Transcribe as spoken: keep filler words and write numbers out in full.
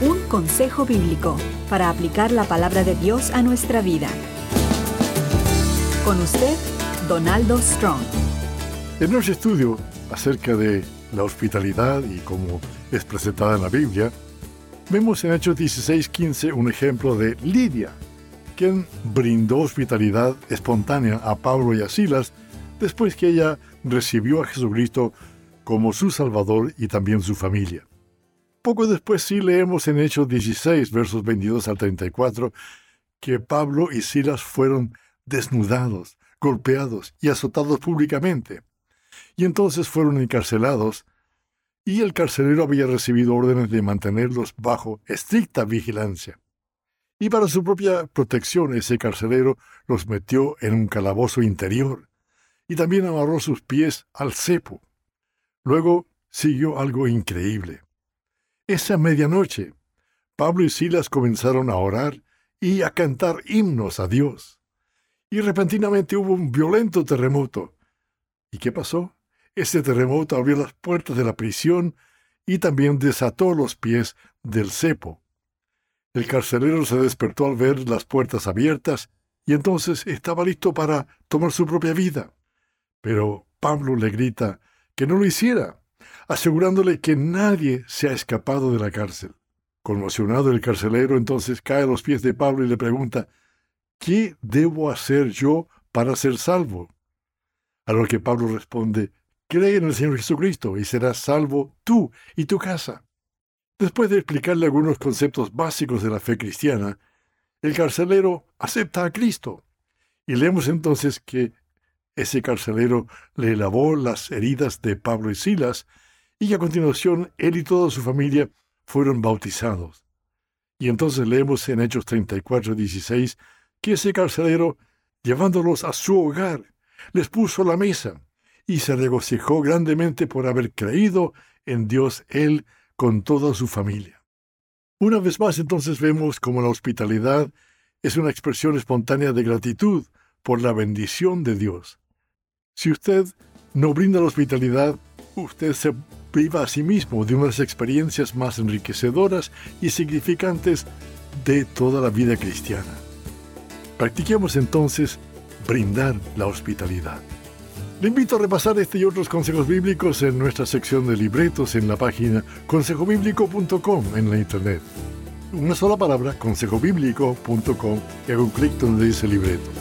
Un consejo bíblico para aplicar la palabra de Dios a nuestra vida. Con usted, Donaldo Strong. En nuestro estudio acerca de la hospitalidad y cómo es presentada en la Biblia, vemos en Hechos dieciséis quince un ejemplo de Lidia, quien brindó hospitalidad espontánea a Pablo y a Silas después que ella recibió a Jesucristo como su Salvador y también su familia. Poco después sí leemos en Hechos dieciséis, versos veintidós al treinta y cuatro, que Pablo y Silas fueron desnudados, golpeados y azotados públicamente. Y entonces fueron encarcelados, y el carcelero había recibido órdenes de mantenerlos bajo estricta vigilancia. Y para su propia protección, ese carcelero los metió en un calabozo interior, y también amarró sus pies al cepo. Luego siguió algo increíble. Esa medianoche, Pablo y Silas comenzaron a orar y a cantar himnos a Dios. Y repentinamente hubo un violento terremoto. ¿Y qué pasó? Ese terremoto abrió las puertas de la prisión y también desató los pies del cepo. El carcelero se despertó al ver las puertas abiertas y entonces estaba listo para tomar su propia vida. Pero Pablo le grita que no lo hiciera, asegurándole que nadie se ha escapado de la cárcel. Conmocionado, el carcelero entonces cae a los pies de Pablo y le pregunta: ¿qué debo hacer yo para ser salvo? A lo que Pablo responde: cree en el Señor Jesucristo y serás salvo tú y tu casa. Después de explicarle algunos conceptos básicos de la fe cristiana, el carcelero acepta a Cristo. Y leemos entonces que ese carcelero le lavó las heridas de Pablo y Silas, y a continuación él y toda su familia fueron bautizados. Y entonces leemos en Hechos treinta y cuatro, dieciséis, que ese carcelero, llevándolos a su hogar, les puso la mesa, y se regocijó grandemente por haber creído en Dios él con toda su familia. Una vez más entonces vemos cómo la hospitalidad es una expresión espontánea de gratitud por la bendición de Dios. Si usted no brinda la hospitalidad, usted se priva a sí mismo de unas experiencias más enriquecedoras y significantes de toda la vida cristiana. Practiquemos entonces brindar la hospitalidad. Le invito a repasar este y otros consejos bíblicos en nuestra sección de libretos en la página consejo bíblico punto com en la internet. Una sola palabra, consejo bíblico punto com, y haga un clic donde dice libreto.